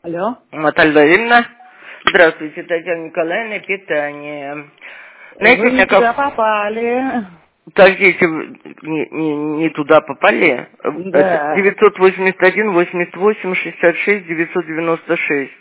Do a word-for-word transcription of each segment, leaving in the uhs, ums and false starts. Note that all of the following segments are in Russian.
Алло. Наталья Владимировна. Здравствуйте, Татьяна Николаевна, питание. Знаете, Вы у меня не туда как... попали. Подождите, вы не, не, не туда попали. Это Да. девятьсот восемьдесят один восемьдесят восемь шестьдесят шесть девятьсот девяносто шесть.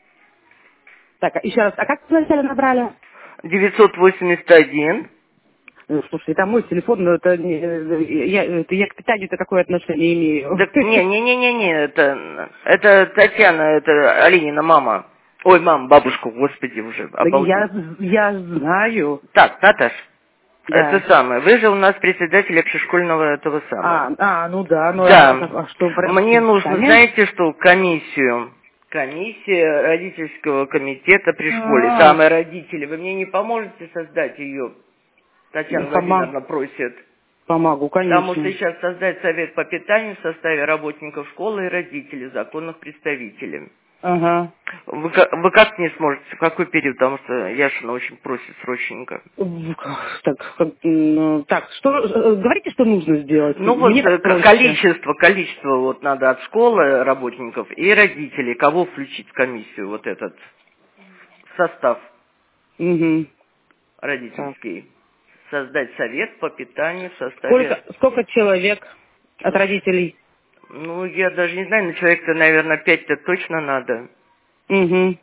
Так, еще раз, а как вы вначале набрали? девятьсот восемьдесят один. Ну, слушай, это мой телефон, но это, не- я, это я к питанию-то какое отношение имею? Так, не, не, не, не, не, это, это Татьяна, это Алинина мама. Ой, мама, бабушка, господи, уже, Да я, обалдеть. я знаю. Так, Наташ, это Да. самое, вы же у нас председатель общешкольного этого самого. А, а, ну да, ну а, Да. а что, про- Мне нужно, питание? знаете что, комиссию. Комиссия родительского комитета при школе. А, Там и родители. Вы мне не поможете создать ее? Татьяна помо- Владимировна просит. помогу, Потому что конечно. сейчас создать совет по питанию в составе работников школы и родителей, законных представителей. Ага. Вы, ка- вы как не сможете? В какой период? Потому что Яшина очень просит срочненько. Так, как, ну, так, что, э, говорите, что нужно сделать? Ну вот Мне э, так к- проще. количество, количество вот надо от школы работников и родителей. Кого включить в комиссию, вот этот состав Угу. Так. родительский? Создать совет по питанию в составе... Сколько, сколько человек от родителей? Ну, я даже не знаю, на человека, наверное, пять-то точно надо. Угу.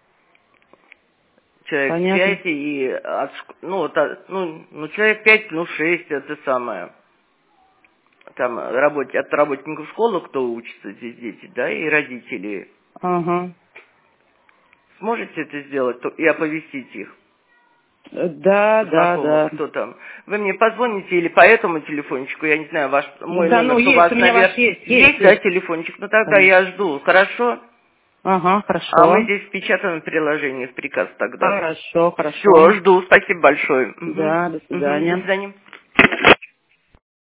Человек Понятно. пять и от, шк- ну, вот, от- ну, ну, человек пять, ну, шесть, это самое. Там работ, от работников школы, кто учится здесь дети, да, и родители. Ага. Сможете это сделать то- и оповестить их, Да, да, знакомых, да. кто там? Вы мне позвоните или по этому телефончику, я не знаю, ваш, мой Да, ну номер, у есть, вас, у меня ваш наверное, есть, есть, есть, да, есть. телефончик? Ну тогда Конечно. я жду, хорошо? Ага, А мы хорошо. здесь в печатном приложении в приказ тогда. Хорошо, Все, хорошо. жду, спасибо большое. Угу. Да, до Угу. До свидания. свидания.